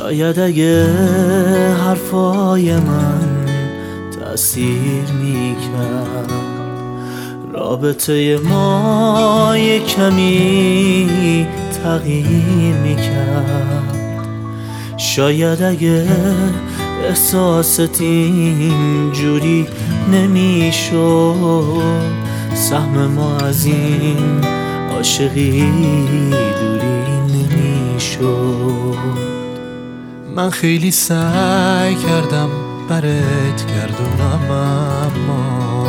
شاید اگه حرفای من تأثیر میکرد، رابطه ما یه کمی تغییر میکرد. شاید اگه احساست اینجوری نمیشد، سهم ما از این عاشقی دوری نمیشد. من خیلی سعی کردم برات گردونم، اما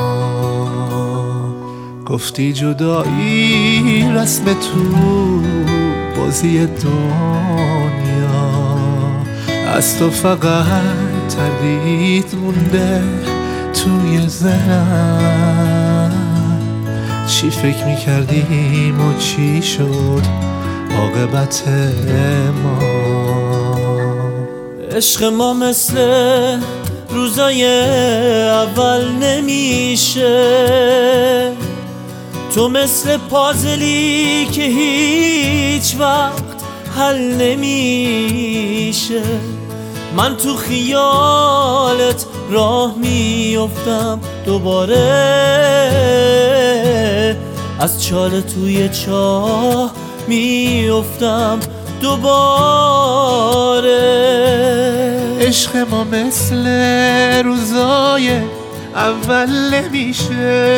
گفتی جدایی رسم تو بازی دنیا. از تو فقط تردید مونده توی ذهنم، چی فکر میکردیم و چی شد عاقبت ما. عشق ما مثل روزای اول نمیشه، تو مثل پازلی که هیچ وقت حل نمیشه. من تو خیالت راه میافتم دوباره، از چاله توی چاه میافتم دوباره. عشق ما مثل روزای اول نمیشه،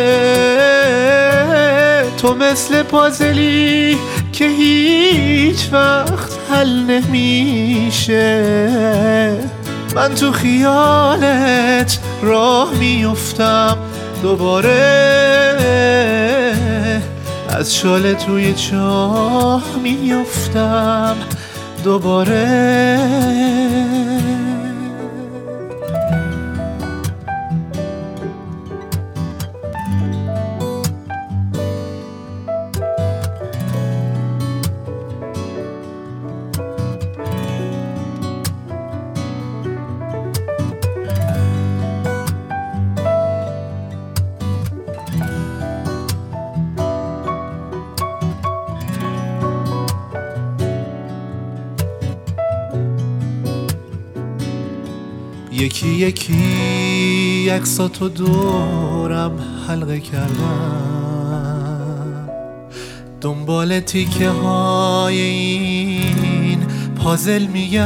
تو مثل پازلی که هیچ وقت حل نمیشه. من تو خیالت راه میافتم دوباره، از شاله توی چاه میافتم دوباره. یکی یکی عکساتو دورم حلقه کردم، دنبال تیکه های این پازل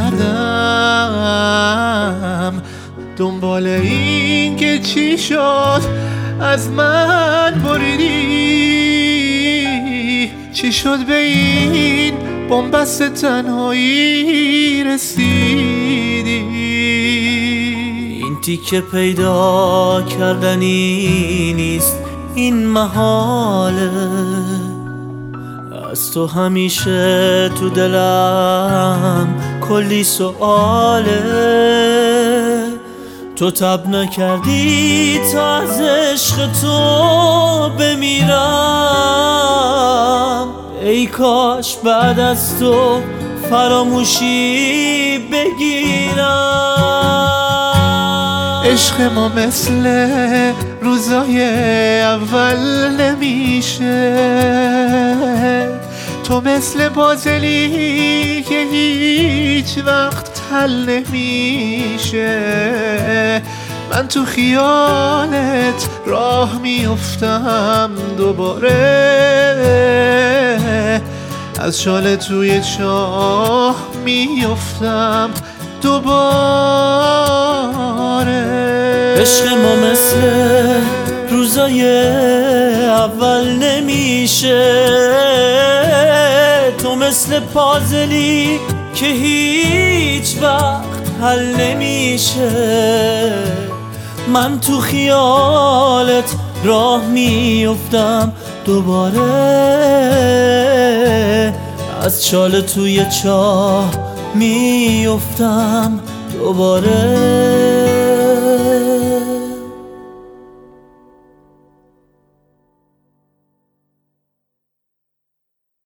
میگردم، دنبال این که چی شد از من بریدی، چی شد به این بن‌بست تنهایی رسیدی. تیکه پیدا کردنی نیست این محاله، از تو همیشه تو دلم کلی سؤاله. تو تب نکردی تا از عشق تو بمیرم، ای کاش بعد از تو فراموشی بگیرم. عشق ما مثل روزای اول نمیشه، تو مثل پازلی که هیچ وقت حل نمیشه. من تو خیالت راه میافتم دوباره، از شاله توی چاه میافتم دوباره. عشق ما مثل روزای اول نمیشه، تو مثل پازلی که هیچ وقت حل نمیشه. من تو خیالت راه میافتم دوباره، از چاله توی چاه میافتم دوباره.